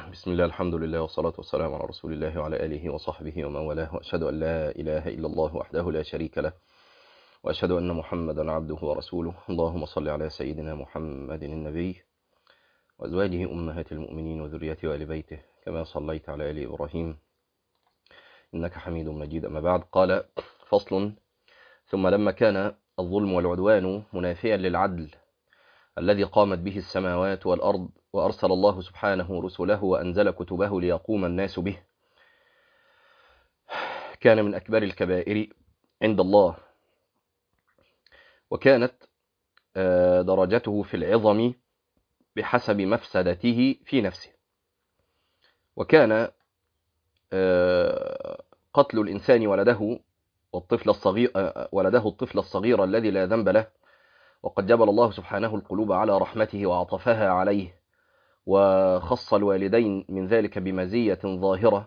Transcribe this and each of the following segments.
بسم الله، الحمد لله، والصلاة والسلام على رسول الله وعلى آله وصحبه ومن والاه، وأشهد أن لا إله إلا الله وحده لا شريك له، وأشهد أن محمدا عبده ورسوله. اللهم صل على سيدنا محمد النبي وأزواجه أمهات المؤمنين وذريته وآل بيته كما صليت على آل إبراهيم إنك حميد مجيد. أما بعد، قال: فصل: ثم لما كان الظلم والعدوان منافيا للعدل الذي قامت به السماوات والأرض، وأرسل الله سبحانه رسله وأنزل كتبه ليقوم الناس به، كان من أكبر الكبائر عند الله، وكانت درجته في العظم بحسب مفسدته في نفسه. وكان قتل الإنسان ولده الطفل الصغير الذي لا ذنب له، وقد جبل الله سبحانه القلوب على رحمته وعطفها عليه، وخص الوالدين من ذلك بمزية ظاهرة،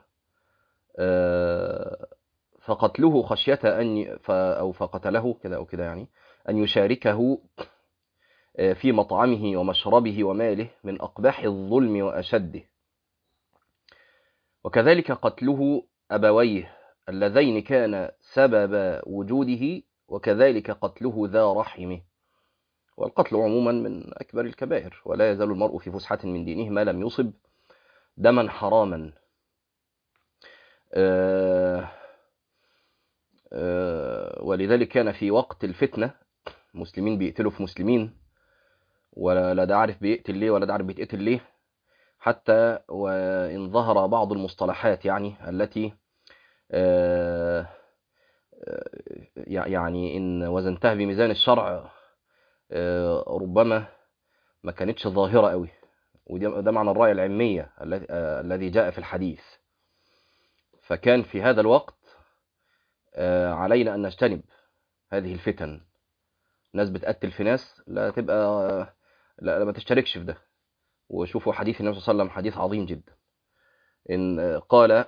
فقتله خشية فقتله كذا أو كذا، يعني أن يشاركه في مطعمه ومشربه وماله من أقبح الظلم وأشده. وكذلك قتله أبويه اللذين كان سبب وجوده، وكذلك قتله ذا رحمه. والقتل عموما من أكبر الكبائر، ولا يزال المرء في فسحة من دينه ما لم يصب دما حراما. ولذلك كان في وقت الفتنة مسلمين بيقتلوا في مسلمين، ولا ده عارف بيقتل ليه ولا ده عارف بيتقتل ليه، حتى وإن ظهر بعض المصطلحات يعني التي يعني إن وزنتها بميزان الشرع ربما ما كانتش ظاهرة قوي. وده معنى الراية العلمية الذي جاء في الحديث. فكان في هذا الوقت علينا أن نجتنب هذه الفتن. ناس بتقتل في ناس، لا ما تشتركش في ده. وشوفوا حديث النبي صلى الله عليه وسلم، حديث عظيم جدا، إن قال: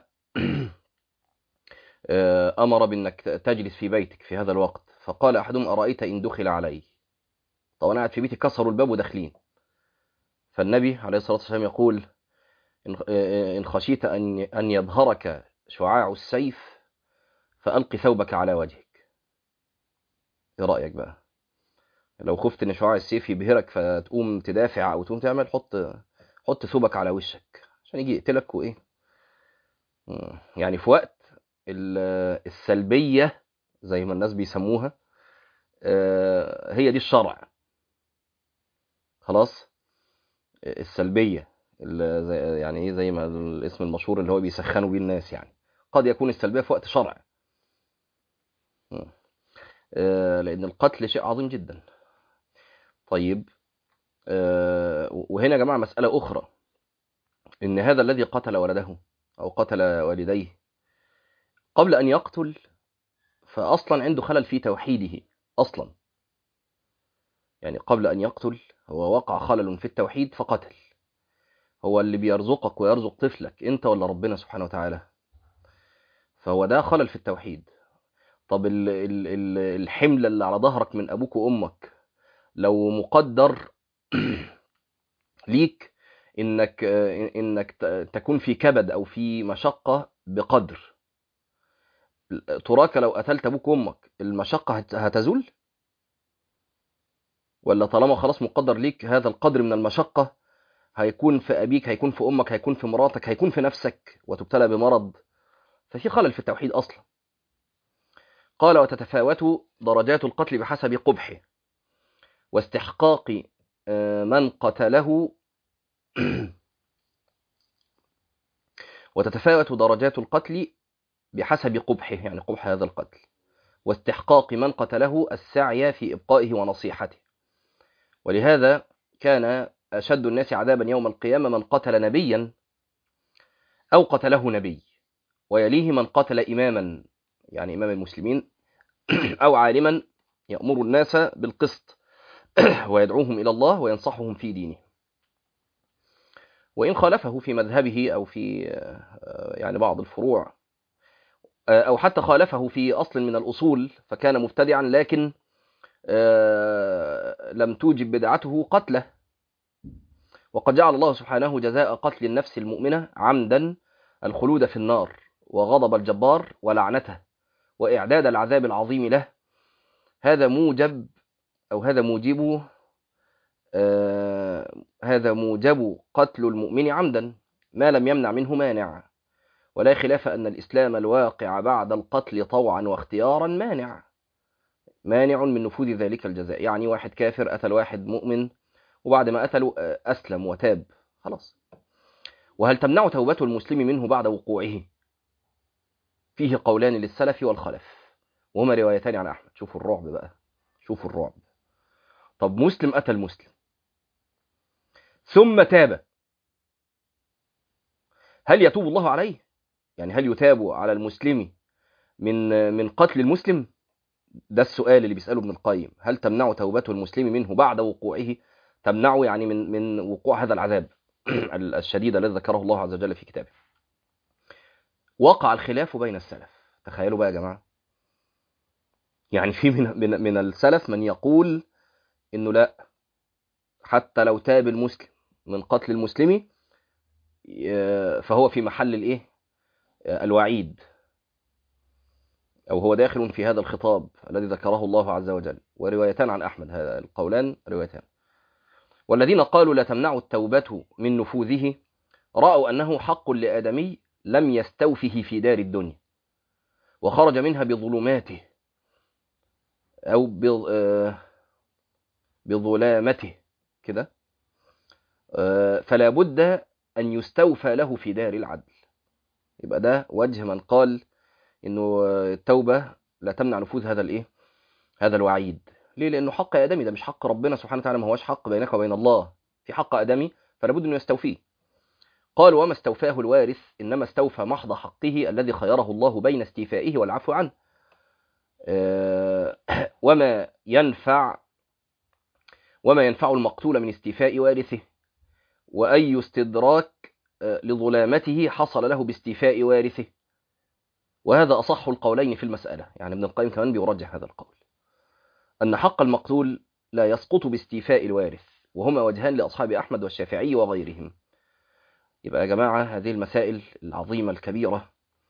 أمر بأنك تجلس في بيتك في هذا الوقت، فقال أحدهم: أرأيت إن دخل علي؟ طب أنا قاعد في بيتي، كسروا الباب وداخلين. فالنبي عليه الصلاة والسلام يقول: إن خشيت أن يظهرك شعاع السيف فألق ثوبك على وجهك. إيه رأيك بقى؟ لو خفت إن شعاع السيف يبهرك فتقوم تدافع أو تقوم تعمل، حط ثوبك على وشك عشان يجي يقتلك. وإيه يعني في وقت السلبية زي ما الناس بيسموها، هي دي الشرع. خلاص، السلبية يعني ايه، زي ما الاسم المشهور اللي هو بيسخنوا بيه الناس، يعني قد يكون السلبية في وقت شرع، لأن القتل شيء عظيم جدا. طيب، وهنا يا جماعة مسألة أخرى، إن هذا الذي قتل ولده أو قتل والديه قبل أن يقتل، فأصلا عنده خلل في توحيده أصلا. يعني قبل أن يقتل هو وقع خلل في التوحيد فقتل. هو اللي بيرزقك ويرزق طفلك أنت ولا ربنا سبحانه وتعالى؟ فهو ده خلل في التوحيد. طب الحمل اللي على ظهرك من أبوك وأمك لو مقدر ليك إنك تكون في كبد أو في مشقة بقدر، تراك لو قتلت أبوك وأمك المشقة هتزول؟ ولا طالما خلاص مقدر ليك هذا القدر من المشقة، هيكون في أبيك، هيكون في أمك، هيكون في مراتك، هيكون في نفسك وتبتلى بمرض؟ ففي خلل في التوحيد أصلا. قال: وتتفاوت درجات القتل بحسب قبحه واستحقاق من قتله وتتفاوت درجات القتل بحسب قبحه، يعني قبح هذا القتل، واستحقاق من قتله السعي في إبقائه ونصيحته. ولهذا كان أشد الناس عذابا يوم القيامة من قتل نبيا أو قتله نبي، ويليه من قتل إماما، يعني إمام المسلمين، أو عالما يأمر الناس بالقسط ويدعوهم إلى الله وينصحهم في دينه، وإن خالفه في مذهبه أو في يعني بعض الفروع، أو حتى خالفه في أصل من الأصول فكان مبتدعا، لكن لم توجب بدعته قتله. وقد جعل الله سبحانه جزاء قتل النفس المؤمنة عمدا الخلود في النار وغضب الجبار ولعنته وإعداد العذاب العظيم له. هذا موجب أو هذا موجب قتل المؤمن عمدا ما لم يمنع منه مانع، ولا خلاف أن الإسلام الواقع بعد القتل طوعا واختيارا مانع من نفوذ ذلك الجزاء. يعني واحد كافر قتل واحد مؤمن، وبعد ما قتله أسلم وتاب، خلاص. وهل تمنع توبة المسلم منه بعد وقوعه؟ فيه قولان للسلف والخلف، وهما روايتان عن أحمد. شوفوا الرعب بقى، شوفوا الرعب. طب مسلم قتل مسلم ثم تاب، هل يتوب الله عليه؟ يعني هل يتاب على المسلم من قتل المسلم؟ ده السؤال اللي بيسأله ابن القيم. هل تمنع توبته المسلم منه بعد وقوعه؟ تمنعه يعني من وقوع هذا العذاب الشديد الذي ذكره الله عز وجل في كتابه. وقع الخلاف بين السلف. تخيلوا بقى يا جماعة، يعني في من السلف من يقول انه لا، حتى لو تاب المسلم من قتل المسلم فهو في محل الايه، الوعيد، او هو داخل في هذا الخطاب الذي ذكره الله عز وجل. وروايتان عن احمد، هذا القولان روايتان. والذين قالوا لا تمنع التوبة من نفوذه رأوا أنه حق لآدمي لم يستوفه في دار الدنيا وخرج منها بظلماته أو بظلامته كده، فلا بد أن يستوفى له في دار العدل. يبقى ده وجه من قال إنه التوبة لا تمنع نفوذ هذا الإيه، هذا الوعيد. ليه؟ لأنه حق آدمي، ده مش حق ربنا سبحانه وتعالى، ما هوش حق بينك وبين الله، في حق آدمي فلا بد أنه يستوفيه. قال وما استوفاه الوارث إنما استوفى محض حقه الذي خيره الله بين استيفائه والعفو عنه. وما ينفع المقتول من استيفاء وارثه، وأي استدراك لظلامته حصل له باستيفاء وارثه. وهذا أصح القولين في المسألة. يعني ابن القيم كمان بيرجح هذا القول، أن حق المقتول لا يسقط باستيفاء الوارث، وهما وجهان لأصحاب أحمد والشافعي وغيرهم. يبقى يا جماعة هذه المسائل العظيمة الكبيرة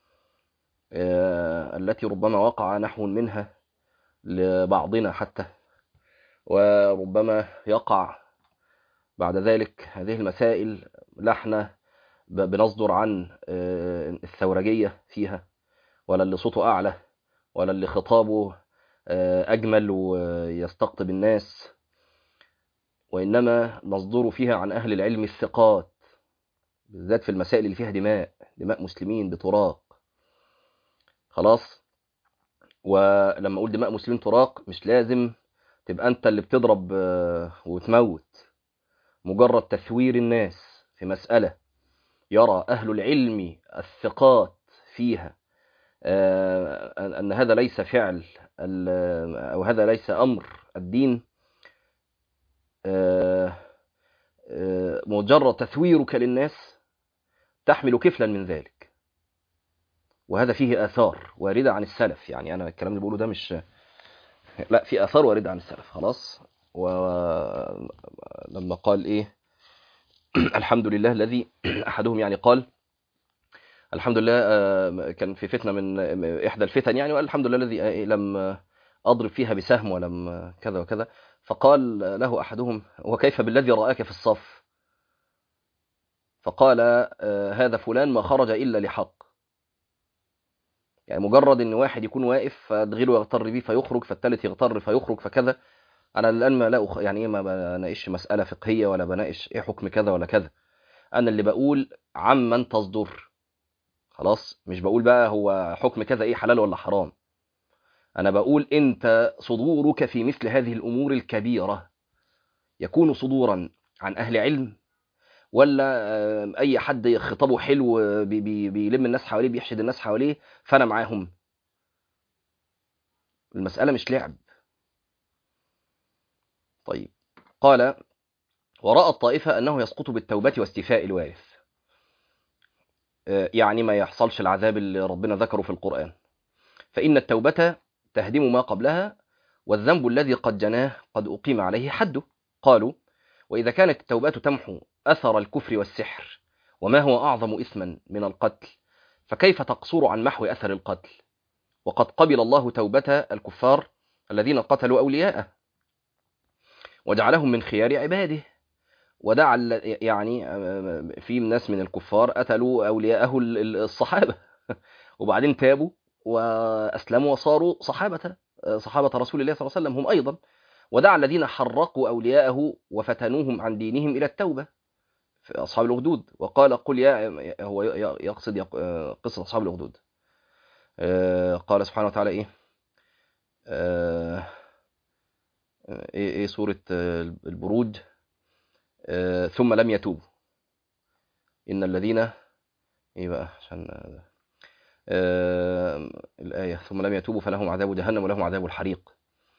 التي ربما وقع نحو منها لبعضنا حتى، وربما يقع بعد ذلك هذه المسائل لحنا بنصدر عن الثورجية فيها، ولا اللي صوته أعلى، ولا اللي خطابه أجمل ويستقطب الناس، وإنما نصدر فيها عن أهل العلم الثقات، بالذات في المسائل اللي فيها دماء مسلمين بتراق. خلاص. ولما أقول دماء مسلمين تراق، مش لازم تبقى أنت اللي بتضرب وتموت. مجرد تثوير الناس في مسألة يرى أهل العلم الثقات فيها أن هذا ليس فعل أو هذا ليس أمر الدين، مجرد تثويرك للناس تحمل كفلا من ذلك. وهذا فيه آثار واردة عن السلف. يعني أنا الكلام اللي بقوله ده مش، لا، في آثار واردة عن السلف. خلاص. ولما قال إيه الحمد لله الذي أحدهم يعني قال الحمد لله، كان في فتنة من إحدى الفتن يعني، وقال الحمد لله الذي لم أضرب فيها بسهم ولم كذا وكذا. فقال له أحدهم وكيف بالذي رآك في الصف؟ فقال هذا فلان ما خرج إلا لحق. يعني مجرد ان واحد يكون واقف فغيره يغتر بيه فيخرج، فالثالث يغتر فيخرج، فكذا. انا الان ما لا يعني ايه، ما بناقش مساله فقهيه ولا بناقش ايه حكم كذا ولا كذا. انا اللي بقول عمن تصدر. خلاص، مش بقول بقى هو حكم كذا ايه حلال ولا حرام. انا بقول انت صدورك في مثل هذه الامور الكبيره يكون صدورا عن اهل علم، ولا اي حد خطابه حلو بيلم الناس حواليه، بيحشد الناس حواليه فانا معاهم. المساله مش لعب. طيب. قال ورأى الطائفة أنه يسقط بالتوبة واستيفاء الوارث، يعني ما يحصلش العذاب اللي ربنا ذكره في القرآن، فإن التوبة تهدم ما قبلها، والذنب الذي قد جناه قد أقيم عليه حده. قالوا وإذا كانت التوبة تمحو أثر الكفر والسحر، وما هو أعظم إثما من القتل، فكيف تقصر عن محو أثر القتل؟ وقد قبل الله توبة الكفار الذين قتلوا أولياءه وجعلهم من خيار عباده، ودعا يعني في ناس من الكفار قتلوا أولياءه الصحابة وبعدين تابوا وأسلموا وصاروا صحابة رسول الله صلى الله عليه وسلم هم أيضا، ودعا الذين حرقوا أولياءه وفتنوهم عن دينهم إلى التوبة في أصحاب الأخدود، وقال قل هو يقصد قصة أصحاب الأخدود. قال سبحانه وتعالى إيه سورة البروج، ثم لم يتوبوا إن الذين إيه بقى عشان الآية ثم لم يتوبوا فلهم عذاب جهنم ولهم عذاب الحريق،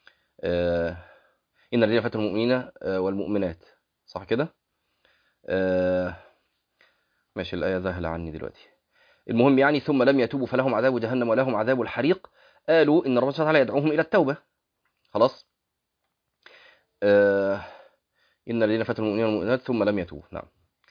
إن الذين فتنوا المؤمنين والمؤمنات، صح كده؟ ماشي الآية ذاهلة عني دلوقتي. المهم يعني ثم لم يتوبوا فلهم عذاب جهنم ولهم عذاب الحريق، قالوا إن ربنا سبحانه وتعالى يدعوهم إلى التوبة. خلاص، إن الذين فتنوا المؤمنين والمؤمنات ثم لم يتوبوا. نعم.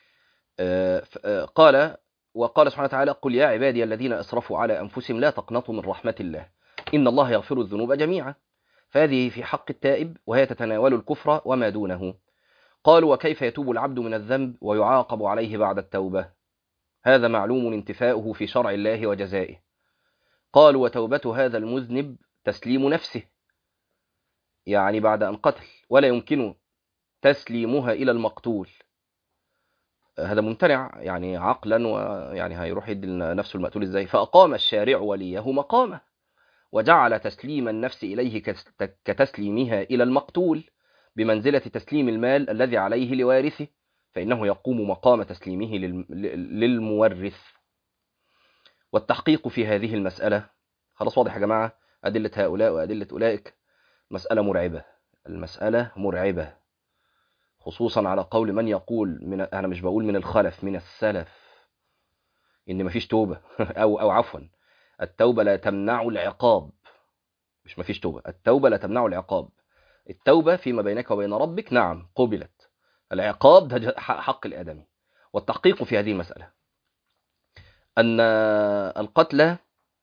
وقال سبحانه وتعالى قل يا عبادي الذين أسرفوا على أنفسهم لا تقنطوا من رحمة الله إن الله يغفر الذنوب جميعا، فهذه في حق التائب وهي تتناول الكفر وما دونه. قالوا وكيف يتوب العبد من الذنب ويعاقب عليه بعد التوبة؟ هذا معلوم انتفاؤه في شرع الله وجزائه. قالوا وتوبة هذا المذنب تسليم نفسه، يعني بعد أن قتل، ولا يمكن تسليمها إلى المقتول، هذا ممتنع يعني عقلا، ويعني هيروح يدي نفسه المقتول ازاي؟ فأقام الشارع وليه مقامه وجعل تسليم النفس إليه كتسليمها إلى المقتول بمنزلة تسليم المال الذي عليه لوارثه، فإنه يقوم مقام تسليمه للمورث. والتحقيق في هذه المسألة، خلاص واضح يا جماعة، أدلة هؤلاء وأدلة أولئك مسألة مرعبة، المسألة مرعبة، خصوصا على قول من يقول أنا مش بقول من الخلف، من السلف، إن مفيش توبة أو عفوا التوبة لا تمنع العقاب، مش مفيش توبة، التوبة لا تمنع العقاب، التوبة فيما بينك وبين ربك نعم قبلت، العقاب ده حق الآدمي. والتحقيق في هذه المسألة أن القتلى،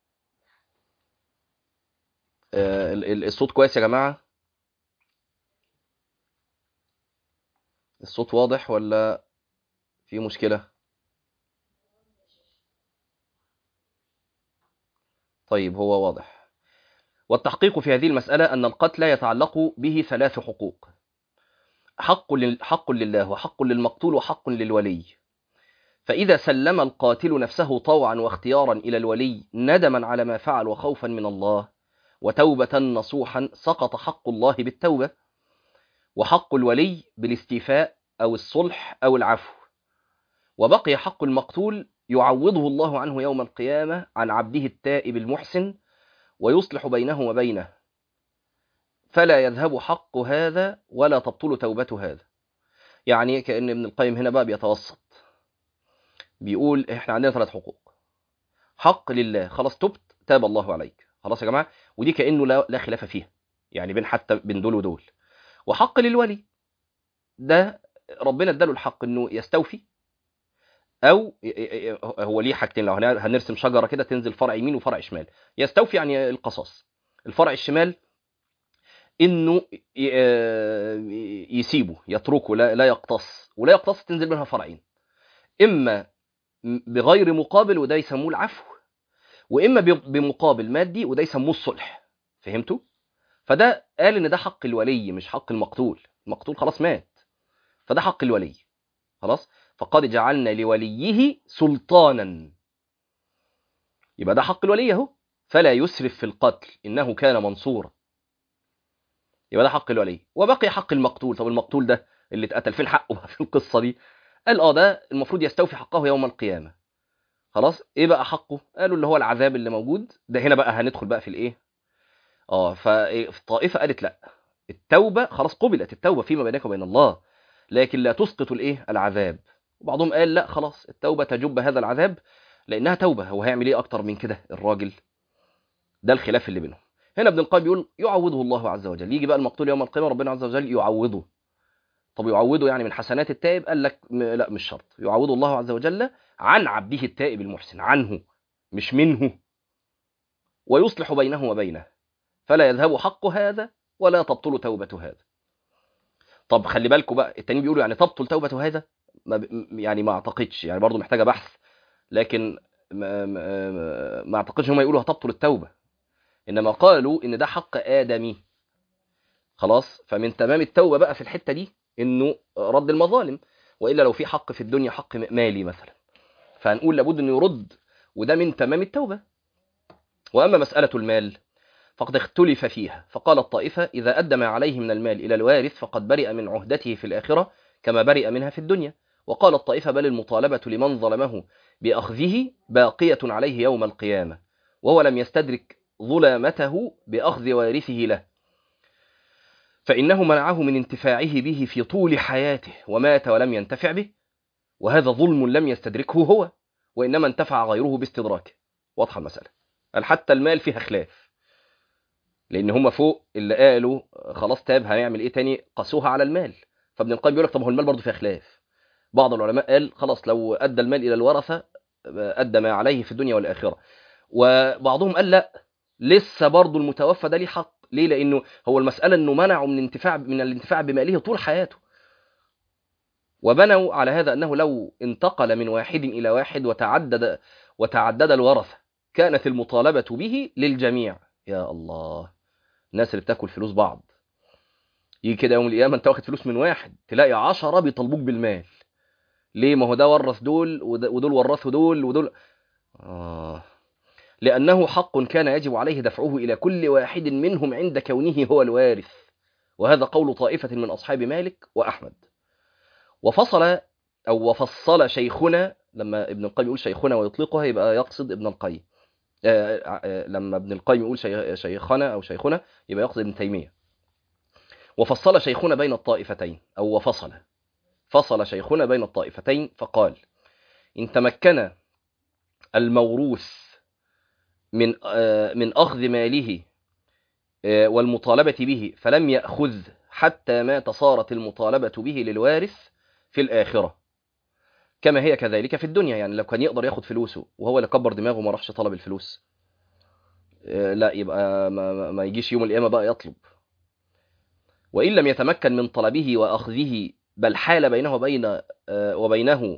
الصوت كويس يا جماعة؟ الصوت واضح ولا في مشكلة؟ طيب هو واضح. والتحقيق في هذه المسألة أن القتل يتعلق به ثلاث حقوق: حق لله وحق للمقتول وحق للولي. فإذا سلم القاتل نفسه طوعا واختيارا إلى الولي ندما على ما فعل وخوفا من الله وتوبة نصوحا سقط حق الله بالتوبة، وحق الولي بالاستيفاء أو الصلح أو العفو، وبقي حق المقتول يعوضه الله عنه يوم القيامة عن عبده التائب المحسن ويصلح بينه وبينه، فلا يذهب حق هذا ولا تبطل توبة هذا. يعني كأن ابن القيم هنا بقى بيتوسط، بيقول احنا عندنا ثلاث حقوق: حق لله، خلاص تبت تاب الله عليك، خلاص يا جماعة، ودي كأنه لا خلاف فيها، يعني بين حتى بين دول ودول. وحق للولي، ده ربنا اداله الحق انه يستوفي، او هو ليه حاجتين، لو هنرسم شجره كده تنزل فرع يمين وفرع شمال، يستوفي يعني القصاص، الفرع الشمال انه يسيبه يتركه لا يقتص، ولا يقتص تنزل منها فرعين، اما بغير مقابل وده يسموه العفو، واما بمقابل مادي وده يسموه الصلح. فهمتوا؟ فده قال ان ده حق الولي مش حق المقتول، المقتول خلاص مات، فده حق الولي خلاص. فقد جعلنا لوليه سلطانا، يبقى ده حق الولي اهو، فلا يسرف في القتل انه كان منصورا، يبقى ده حق الولي. وبقي حق المقتول. طب المقتول ده اللي اتقتل فين حقه في القصه دي؟ قال ده المفروض يستوفي حقه يوم القيامه. خلاص، ايه بقى حقه؟ قالوا اللي هو العذاب اللي موجود ده. هنا بقى هندخل بقى في الايه، فالطائفه قالت لا، التوبه خلاص قبلت، التوبه فيما بينك وبين الله، لكن لا تسقط الايه العذاب. وبعضهم قال لا خلاص التوبه تجب هذا العذاب لانها توبه، هو هيعمل ايه اكتر من كده الراجل؟ ده الخلاف اللي بينهم. هنا ابن القيم بيقول يعوضه الله عز وجل، يجي بقى المقتول يوم القيامه ربنا عز وجل يعوضه طب يعوضه يعني من حسنات التائب؟ قال لك لا، مش شرط. يعوض الله عز وجل عن عبده التائب المحسن، عنه مش منه، ويصلح بينه وبينه، فلا يذهب حق هذا ولا تبطل توبة هذا. طب خلي بالكم بقى، التانيين بيقولوا يعني تبطل توبة هذا، يعني ما اعتقدش، يعني برضو محتاجة بحث، لكن ما اعتقدش هم يقولوا هتبطل التوبة، انما قالوا ان ده حق آدمي خلاص. فمن تمام التوبة بقى في الحتة دي انه رد المظالم، والا لو في حق في الدنيا، حق مالي مثلا، فهنقول لابد انه يرد، وده من تمام التوبة. واما مسألة المال فقد اختلف فيها، فقال الطائفة إذا أدى ما عليه من المال إلى الوارث فقد برئ من عهدته في الآخرة كما برئ منها في الدنيا. وقال الطائفة بل المطالبة لمن ظلمه بأخذه باقية عليه يوم القيامة، وهو لم يستدرك ظلامته بأخذ وارثه له، فإنه منعه من انتفاعه به في طول حياته ومات ولم ينتفع به، وهذا ظلم لم يستدركه هو، وإنما انتفع غيره باستدراكه. واضحة المسألة. قال حتى المال فيها خلاف، لان هم فوق اللي قالوا خلاص تاب هنعمل ايه تاني، قاسوها على المال. فابن القيم بيقول لك طب هو المال برضه فيه خلاف. بعض العلماء قال خلاص لو ادى المال الى الورثه ادى ما عليه في الدنيا والاخره، وبعضهم قال لا، لسه برضه المتوفى ده ليه حق. ليه؟ لانه هو المساله انه منعه من الانتفاع بماله طول حياته، وبنوا على هذا انه لو انتقل من واحد الى واحد وتعدد الورثه كانت المطالبه به للجميع. يا الله، الناس اللي بتاكل فلوس بعض، يجي كده يوم القيامه انت واخد فلوس من واحد تلاقي 10 بيطالبوك بالمال. ليه؟ ما هو ده ورث دول ودول ورثوا دول ودول. لانه حق كان يجب عليه دفعه الى كل واحد منهم عند كونه هو الوارث، وهذا قول طائفه من اصحاب مالك واحمد. وفصل شيخنا، لما ابن القيم يقول شيخنا ويطلقها يبقى يقصد ابن القيم. لما ابن القيم يقول شيخنا او شيخنا يبقى يقصد ابن تيميه. وفصل شيخنا بين الطائفتين، أو فصل شيخنا بين الطائفتين فقال إن تمكن الموروث من أخذ ماله والمطالبة به فلم يأخذ حتى مات صارت المطالبة به للوارث في الآخرة كما هي كذلك في الدنيا. يعني لو كان يقدر ياخد فلوسه وهو اللي كبر دماغه ما راحش طلب الفلوس، لا يبقى ما يجيش يوم القيامة بقى يطلب. وإن لم يتمكن من طلبه وأخذه بل حال بينه وبينه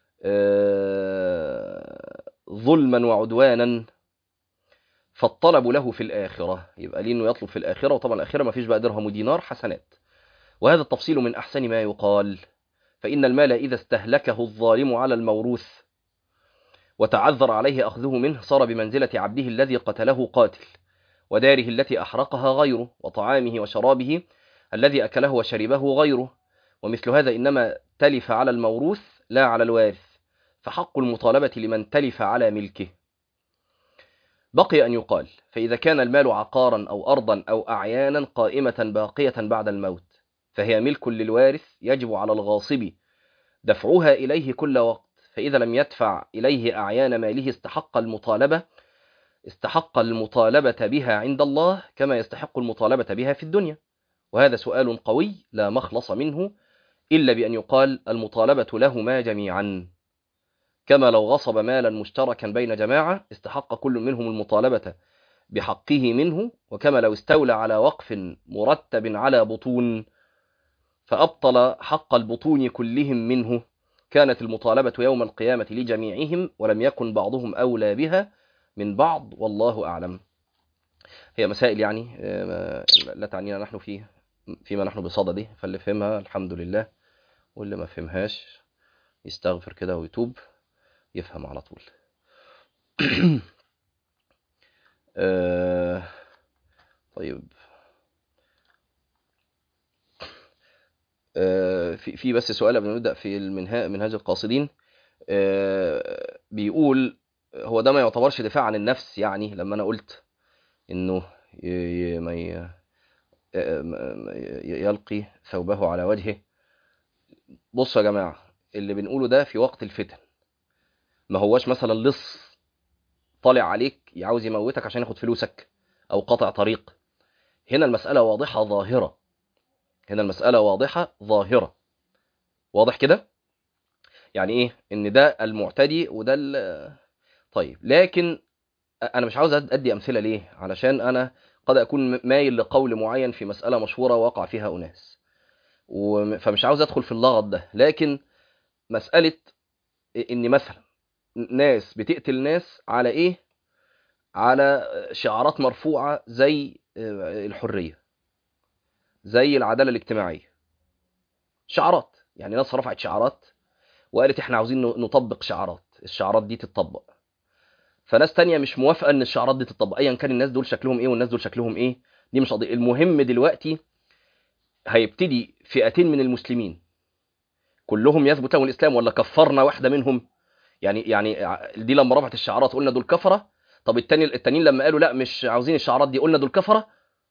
ظلما وعدوانا فالطلب له في الآخرة، يبقى ليه إنه يطلب في الآخرة. وطبعا الآخرة ما فيش بقى درهم ودينار حسنات. وهذا التفصيل من أحسن ما يقال، فإن المال إذا استهلكه الظالم على الموروث وتعذر عليه أخذه منه صار بمنزلة عبده الذي قتله قاتل، وداره التي أحرقها غيره، وطعامه وشرابه الذي أكله وشربه غيره. ومثل هذا إنما تلف على الموروث لا على الوارث، فحق المطالبة لمن تلف على ملكه. بقي أن يقال فإذا كان المال عقارا أو أرضا أو أعيانا قائمة باقية بعد الموت فهي ملك للوارث يجب على الغاصب دفعها إليه كل وقت، فإذا لم يدفع إليه أعيان ماله استحق المطالبة بها عند الله كما يستحق المطالبة بها في الدنيا. وهذا سؤال قوي لا مخلص منه إلا بأن يقال المطالبة لهما جميعا، كما لو غصب مالا مشتركا بين جماعة استحق كل منهم المطالبة بحقه منه، وكما لو استولى على وقف مرتب على بطون فأبطل حق البطون كلهم منه كانت المطالبة يوم القيامة لجميعهم ولم يكن بعضهم أولى بها من بعض، والله أعلم. هي مسائل يعني لا تعنينا نحن فيما نحن بصدده، فاللي فهمها الحمد لله، واللي ما فهمهاش يستغفر كده ويتوب يفهم على طول. طيب، في بس سؤال قبل ما نبدأ في منهاج القاصدين. بيقول هو ده ما يعتبرش دفاع عن النفس؟ يعني لما أنا قلت إنه يلقي ثوبه على وجهه. بصوا يا جماعة، اللي بنقوله ده في وقت الفتن، ما هواش مثلا لص طالع عليك عاوز يموتك عشان ياخد فلوسك أو قطع طريق. هنا المسألة واضحة ظاهرة، واضح كده؟ يعني ايه ان ده المعتدي وده طيب، لكن انا مش عاوز ادي امثله ليه، علشان انا قد اكون مايل لقول معين في مساله مشهوره وقع فيها اناس، فمش عاوز ادخل في اللغط ده. لكن مساله ان مثلا ناس بتقتل ناس على ايه؟ على شعارات مرفوعه زي الحريه، زي العداله الاجتماعيه، شعارات. يعني ناس رفعت شعارات وقالت احنا عاوزين نطبق شعارات، الشعارات دي تتطبق. فناس تانية مش موافقه ان الشعارات دي تتطبق، ايا كان الناس دول شكلهم ايه والناس دول شكلهم ايه، دي مش قضيه. المهم دلوقتي هيبتدي فئتين من المسلمين كلهم يثبت لهم الاسلام، ولا كفرنا واحده منهم؟ يعني دي لما رفعت الشعارات قلنا دول كفره، طب التانيين لما قالوا لا مش عاوزين الشعارات دي قلنا دول كفره.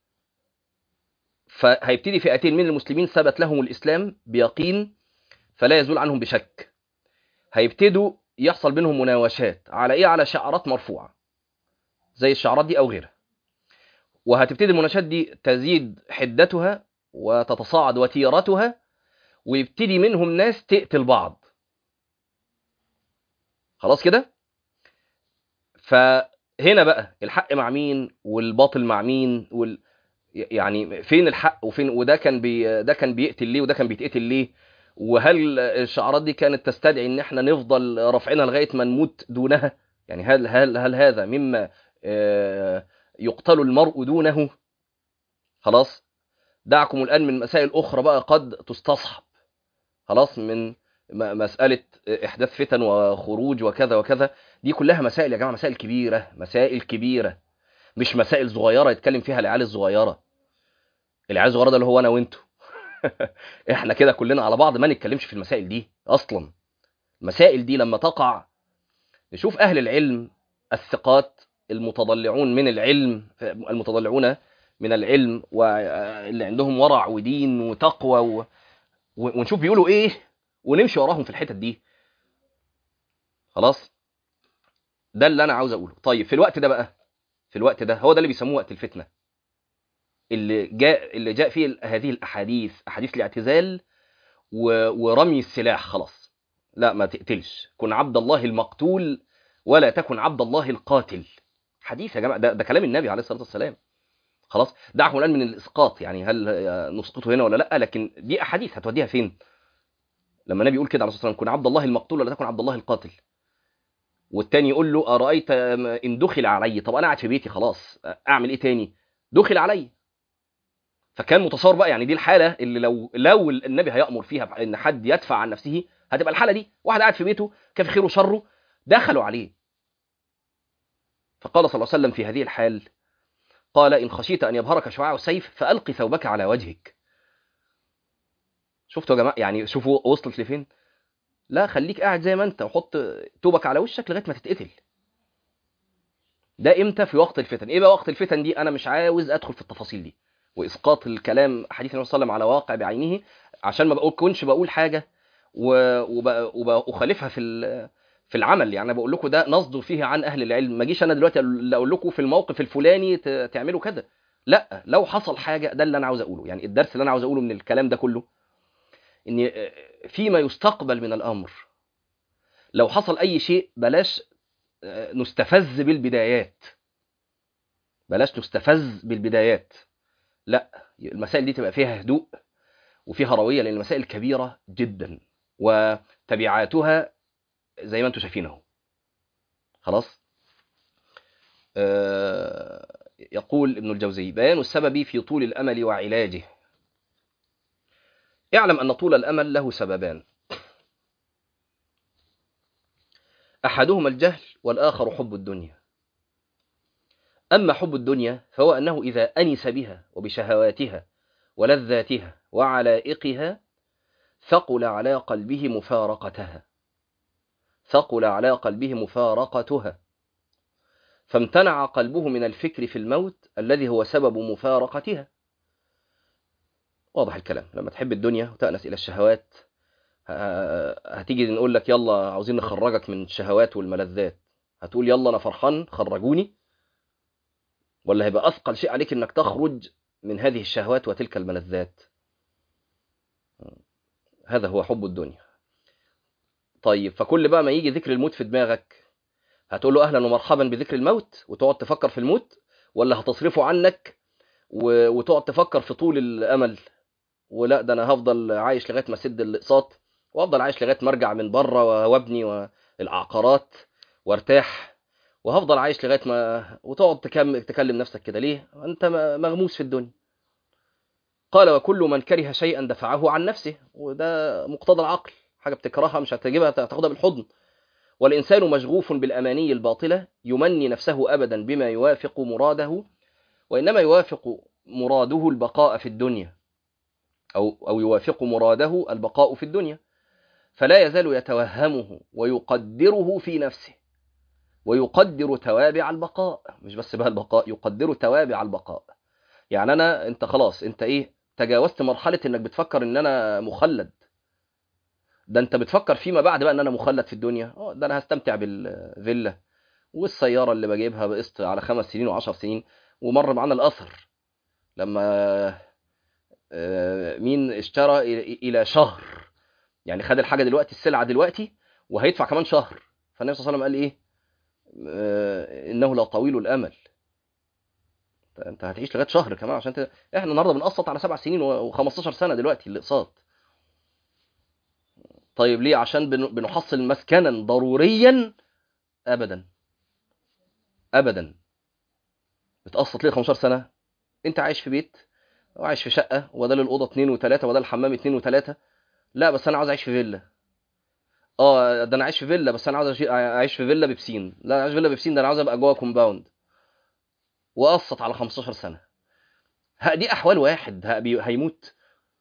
فهيبتدي فئتين من المسلمين ثبت لهم الاسلام بيقين فلا يزول عنهم بشك، هيبتدوا يحصل بينهم مناوشات على ايه؟ على شعارات مرفوعه زي الشعارات دي او غيرها. وهتبتدي المناوشات دي تزيد حدتها وتتصاعد وتيرتها، ويبتدي منهم ناس تقتل بعض. خلاص كده؟ فهنا بقى الحق مع مين والباطل مع مين يعني فين الحق وفين؟ وده كان ده كان بيقتل ليه وده كان بيتقتل ليه؟ وهل الشعارات دي كانت تستدعي ان احنا نفضل رافعينها لغايه ما نموت دونها؟ يعني هل هذا مما يقتل المرء دونه؟ خلاص، دعكم الان من مسائل اخرى بقى قد تستصحب، خلاص، من مساله احداث فتن وخروج وكذا وكذا. دي كلها مسائل يا جماعه، مسائل كبيره، مسائل كبيره، مش مسائل صغيره يتكلم فيها العيال الصغيره. العيال الصغيره ده اللي هو انا وانتوا. احنا كده كلنا على بعض ما نتكلمش في المسائل دي اصلا. المسائل دي لما تقع نشوف اهل العلم الثقات المتضلعون من العلم، المتضلعون من العلم واللي عندهم ورع ودين وتقوى ونشوف بيقولوا ايه ونمشي وراهم في الحتت دي. خلاص، ده اللي انا عاوز اقوله. طيب في الوقت ده بقى، في الوقت ده هو ده اللي بيسموه وقت الفتنه، اللي جاء فيه هذه الاحاديث، احاديث الاعتزال ورمي السلاح. خلاص، لا ما تقتلش، كن عبد الله المقتول ولا تكن عبد الله القاتل. حديث يا جماعه، ده كلام النبي عليه الصلاه والسلام. خلاص، دعكم الان من الاسقاط، يعني هل نسقطه هنا ولا لا؟ لكن دي احاديث هتوديها فين لما النبي يقول كده عليه الصلاه والسلام: كن عبد الله المقتول ولا تكن عبد الله القاتل. والتاني يقول له: ارايت ان دخل علي؟ طب انا قاعد في بيتي خلاص، اعمل ايه تاني؟ دخل علي. فكان متصور بقى، يعني دي الحاله اللي لو النبي هيامر فيها ان حد يدفع عن نفسه، هتبقى الحاله دي واحد قاعد في بيته كان في خيره وشره دخلوا عليه. فقال صلى الله عليه وسلم في هذه الحال، قال: ان خشيت ان يبهرك شعاع السيف فالق ثوبك على وجهك. شفتوا يا جماعه؟ يعني شوفوا وصلت لفين. لا، خليك قاعد زي ما انت وحط توبك على وشك لغايه ما تتقتل. ده امتى؟ في وقت الفتن. ايه بقى وقت الفتن دي؟ انا مش عاوز ادخل في التفاصيل دي واسقاط الكلام حديث النبي صلى الله عليه وسلم على واقع بعينه، عشان ما بكونش بقول حاجه واخالفها في العمل. يعني انا بقول لكم ده نصدر فيه عن اهل العلم، ما اجيش انا دلوقتي اللي اقول لكم في الموقف الفلاني تعملوا كذا. لا، لو حصل حاجه، ده اللي انا عاوز اقوله. يعني الدرس اللي انا عاوز اقوله من الكلام ده كله، ان فيما يستقبل من الامر لو حصل اي شيء بلاش نستفز بالبدايات، بلاش نستفز بالبدايات. لا، المسائل دي تبقى فيها هدوء وفيها رويه، لان المسائل كبيره جدا وتبعاتها زي ما انتم شايفين اهو. خلاص. يقول ابن الجوزي: بيان السبب في طول الامل وعلاجه. اعلم ان طول الامل له سببان: احدهما الجهل والاخر حب الدنيا. اما حب الدنيا فهو انه اذا انس بها وبشهواتها ولذاتها وعلائقها ثقل على قلبه مفارقتها، ثقل على قلبه مفارقتها، فامتنع قلبه من الفكر في الموت الذي هو سبب مفارقتها. واضح الكلام؟ لما تحب الدنيا وتأنس إلى الشهوات، هتيجي نقول لك يلا عاوزين نخرجك من الشهوات والملذات، هتقول يلا أنا فرحان خرجوني؟ ولا هيبقى أثقل شيء عليك إنك تخرج من هذه الشهوات وتلك الملذات؟ هذا هو حب الدنيا. طيب فكل بقى ما يجي ذكر الموت في دماغك هتقول له اهلا ومرحبا بذكر الموت وتقعد تفكر في الموت، ولا هتصرفه عنك وتقعد تفكر في طول الامل، ولا ده انا هفضل عايش لغايه ما اسد الاقساط، وافضل عايش لغايه ما ارجع من بره وابني العقارات وارتاح، وهفضل عايش لغايه ما، وتقعد تكلم نفسك كده ليه؟ انت مغموس في الدنيا. قال وكل من كره شيئا دفعه عن نفسه، وده مقتضى العقل، حاجه بتكرهها مش هتجيبها تاخدها بالحضن. والانسان مشغوف بالاماني الباطله يمني نفسه ابدا بما يوافق مراده، وانما يوافق مراده البقاء في الدنيا، او يوافق مراده البقاء في الدنيا، فلا يزال يتوهمه ويقدره في نفسه، ويقدر توابع البقاء، مش بس بقى البقاء، يقدر توابع البقاء. يعني انت خلاص، انت ايه، تجاوزت مرحله انك بتفكر ان انا مخلد، ده انت بتفكر فيما بعد بقى ان انا مخلد في الدنيا. ده انا هستمتع بالفيلا والسياره اللي بجيبها بقسط على 5 سنين و10 سنين. ومر معانا الاثر لما مين اشترى الى شهر، يعني خد الحاجه دلوقتي، السلعه دلوقتي، وهيدفع كمان شهر. فالنبي صلى الله عليه وسلم قال ايه؟ انه لطويل الامل، انت هتعيش لغايه شهر كمان عشان احنا النهارده بنقسط على 7 سنين و15 سنه دلوقتي الاقساط. طيب ليه؟ عشان بنحصل مسكنا ضروريا؟ ابدا ابدا. بتقسط ليه 15 سنه؟ انت عايش في بيت وعايش في شقه، وده الاوضه 2 و3 وده الحمام 2 و3. لا بس انا عاوز اعيش في فيلا. ده انا عايش في فيلا، بس انا عاوز اعيش في فيلا ببسين. لا انا عايش في فيلا ببسين، ده انا عاوز ابقى جوه كومباوند. وقسط على 15 سنه. دي احوال واحد هيموت.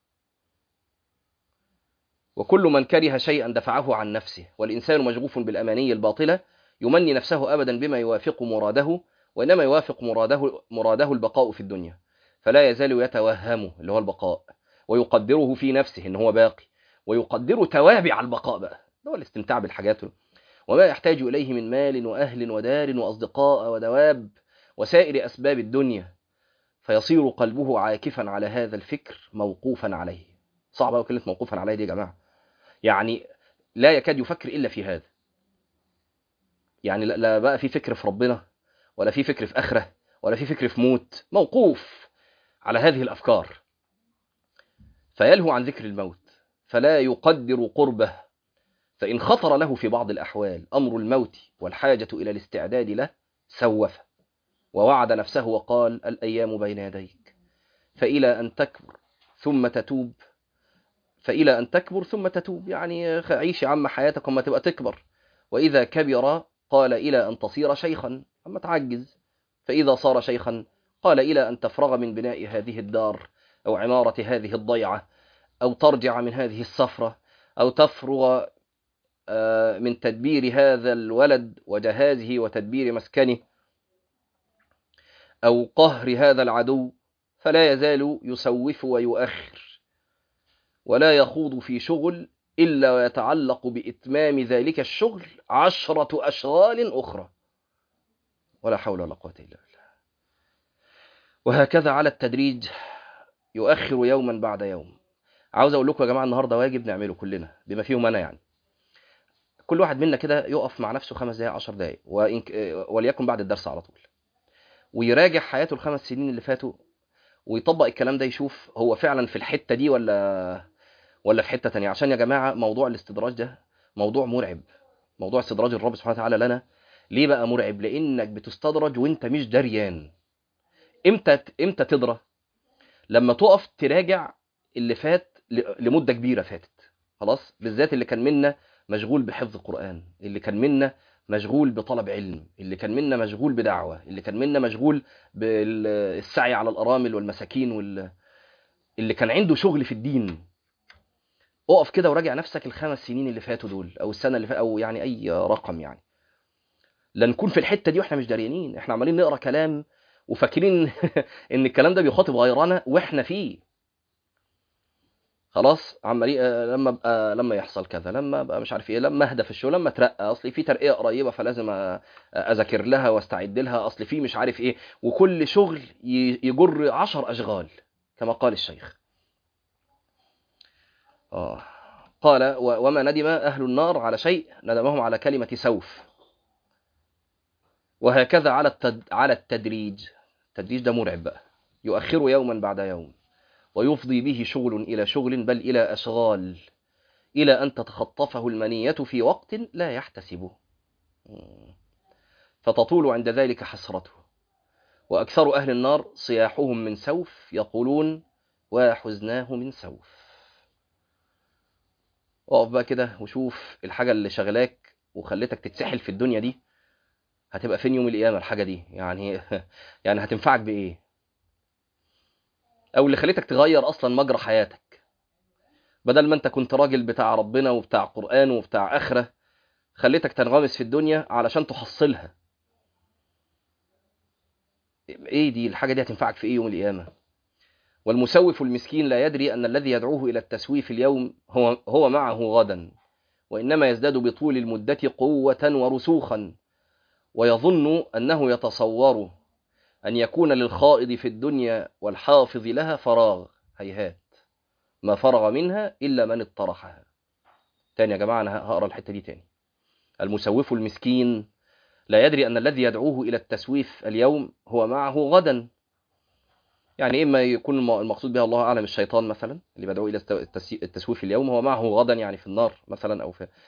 وكل من كره شيئا دفعه عن نفسه، والإنسان مشغوف بالأماني الباطلة يمني نفسه أبدا بما يوافق مراده، وإنما يوافق مراده البقاء في الدنيا، فلا يزال يتوهمه اللي هو البقاء، ويقدره في نفسه إن هو باقي، ويقدر توابع البقاء بقى، ده هو الاستمتاع بالحاجات، وما يحتاج إليه من مال وأهل ودار وأصدقاء ودواب وسائر أسباب الدنيا، فيصير قلبه عاكفا على هذا الفكر موقوفا عليه. صعبة أوي كلمة موقوفا عليه دي يا جماعة. يعني لا يكاد يفكر إلا في هذا. يعني لا بقى في فكر في ربنا، ولا في فكر في آخرة، ولا في فكر في موت، موقوف على هذه الأفكار. فيلهو عن ذكر الموت، فلا يقدر قربه، فإن خطر له في بعض الأحوال أمر الموت والحاجة إلى الاستعداد له سوف، ووعد نفسه وقال الأيام بين يديك، فإلى أن تكبر ثم تتوب، فإلى أن تكبر ثم تتوب، يعني عيش يا عم حياتك وما تبقى تكبر. وإذا كبر قال إلى أن تصير شيخا، أما تعجز. فإذا صار شيخا قال إلى أن تفرغ من بناء هذه الدار، أو عمارة هذه الضيعة، أو ترجع من هذه السفرة، أو تفرغ من تدبير هذا الولد وجهازه وتدبير مسكنه، أو قهر هذا العدو. فلا يزال يسوف ويؤخر، ولا يخوض في شغل إلا ويتعلق بإتمام ذلك الشغل 10 أشغال أخرى، ولا حول ولا قوة إلا بالله. وهكذا على التدريج يؤخر يوما بعد يوم. عاوز أقول لكم يا جماعة، النهاردة واجب نعمله كلنا بما فيهم أنا، يعني كل واحد منا كده يقف مع نفسه 5 دقائق 10 دقائق، وليكن بعد الدرس على طول، ويراجع حياته ال5 سنين اللي فاتوا، ويطبق الكلام ده، يشوف هو فعلا في الحتة دي ولا في حتة تانية. عشان يا جماعة موضوع الاستدراج ده موضوع مرعب. موضوع استدراج الرب سبحانه وتعالى لنا ليه بقى مرعب؟ لأنك بتستدرج وانت مش دريان. امتى تدرى؟ لما تقف تراجع اللي فات لمدة كبيرة فاتت، خلاص، بالذات اللي كان منا مشغول بحفظ القرآن، اللي كان منا مشغول بطلب علم، اللي كان منا مشغول بدعوة، اللي كان منا مشغول بالسعي على الأرامل والمساكين، اللي كان عنده شغل في الدين. اقف كده وراجع نفسك ال5 سنين اللي فاتوا دول، او السنة اللي فاتت، او يعني اي رقم يعني. لا نكون في الحتة دي واحنا مش داريانين، احنا عمالين نقرا كلام وفاكرين ان الكلام ده بيخاطب غيرنا واحنا فيه. خلاص عمالين لما يحصل كذا، لما ابقى مش عارف ايه، لما اهدى في الشغل، لما اترقى، اصل في ترقية قريبة فلازم اذاكر لها واستعد لها، اصل في مش عارف ايه، وكل شغل يجر 10 اشغال كما قال الشيخ. قال وما ندم أهل النار على شيء ندمهم على كلمة سوف. وهكذا على التدريج. التدريج ده مرعب بقى، يؤخر يوما بعد يوم ويفضي به شغل إلى شغل بل إلى أشغال، إلى أن تتخطفه المنية في وقت لا يحتسبه، فتطول عند ذلك حسرته. وأكثر أهل النار صياحهم من سوف، يقولون وحزناه من سوف. اقف بقى كده وشوف الحاجة اللي شغلاك وخلتك تتسحل في الدنيا دي هتبقى فين يوم القيامة الحاجة دي، يعني يعني هتنفعك بإيه؟ أو اللي خلتك تغير أصلا مجرى حياتك، بدل ما أنت كنت راجل بتاع ربنا وبتاع قرآن وبتاع آخرة، خلتك تنغمس في الدنيا علشان تحصلها. إيه دي الحاجة دي هتنفعك في إيه يوم القيامة؟ والمسوف المسكين لا يدري أن الذي يدعوه إلى التسويف اليوم هو معه غدا، وإنما يزداد بطول المدة قوة ورسوخا، ويظن أنه يتصور أن يكون للخائض في الدنيا والحافظ لها فراغ. هيهات، ما فرغ منها إلا من اطرحها. تاني يا جماعة، أنا هقرأ الحتة دي تاني. المسوف المسكين لا يدري أن الذي يدعوه إلى التسويف اليوم هو معه غدا. يعني إما يكون المقصود بها الله أعلم الشيطان مثلا، اللي بيدعوه إلى التسويف اليوم هو معه غدا، يعني في النار مثلا،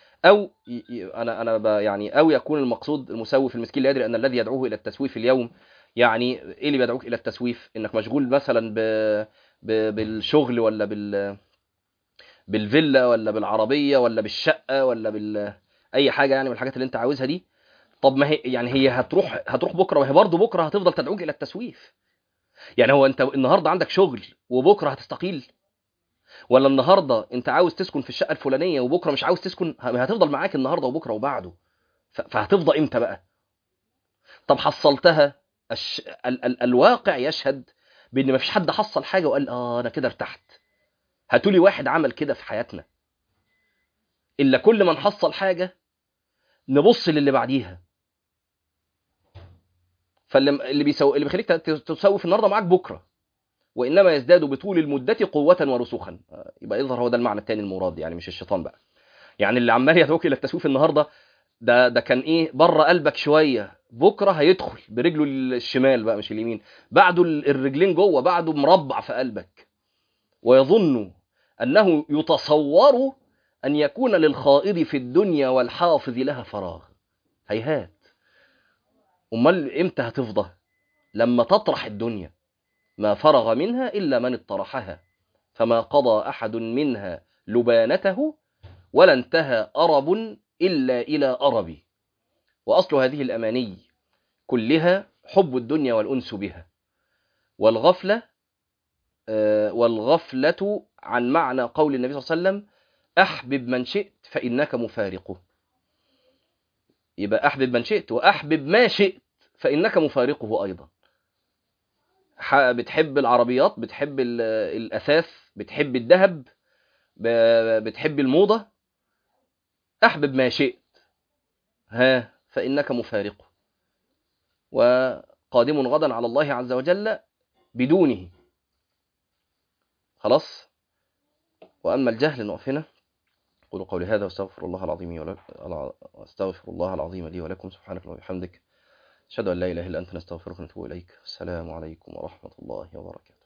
أو يكون المقصود المسوف المسكين لا يدري أن الذي يدعوه إلى التسويف اليوم، يعني إيه اللي بيدعوك إلى التسويف؟ إنك مشغول مثلا بالشغل، ولا بالفيلا، ولا بالعربية، ولا بالشقة، ولا أي حاجة يعني من الحاجات اللي أنت عاوزها دي. طب ما هي هتروح بكرة، وهي برضه بكرة هتفضل تدعوك إلى التسويف. يعني هو أنت النهاردة عندك شغل وبكرة هتستقيل؟ ولا النهاردة أنت عاوز تسكن في الشقة الفلانية وبكرة مش عاوز تسكن؟ هتفضل معاك النهاردة وبكرة وبعده، فهتفضى إمتى بقى؟ طب حصلتها، الواقع يشهد بأن مفيش حد حصل حاجة وقال أنا كده ارتحت. هاتولي واحد عمل كده في حياتنا، إلا كل ما نحصل حاجة نبص للي بعديها. اللي بيخليك تسوي النهارده معاك بكرة، وإنما يزداد بطول المدة قوة ورسوخا. يبقى يظهر هو ده المعنى الثاني المراد، يعني مش الشيطان بقى. يعني اللي عمال يدعوك إلى التسويف النهارده ده كان إيه بره قلبك شوية، بكرة هيدخل برجله الشمال بقى مش اليمين، بعده الرجلين جوه، بعده مربع في قلبك، ويظن أنه يتصور أن يكون للخائض في الدنيا والحافظ لها فراغ. هيهات. أمال إمتى هتفضى؟ لما تطرح الدنيا، ما فرغ منها إلا من اطرحها، فما قضى أحد منها لبانته، ولا انتهى أرب إلا إلى أرب. وأصل هذه الأماني كلها حب الدنيا والأنس بها، والغفلة عن معنى قول النبي صلى الله عليه وسلم: أحبب من شئت فإنك مفارقه. يبقى أحبب من شئت، وأحبب ما شئت فإنك مفارقه أيضا. بتحب العربيات، بتحب الأثاث، بتحب الذهب، بتحب الموضة، أحبب ما شئت فإنك مفارقه، وقادم غدا على الله عز وجل بدونه. خلاص. وأما الجهل نقف هنا. قولوا قولي هذا واستغفر الله العظيم لي ولكم. سبحانك اللهم وبحمدك، أشهد أن لا إله إلا أنت، نستغفرك ونتوب إليك. السلام عليكم ورحمة الله وبركاته.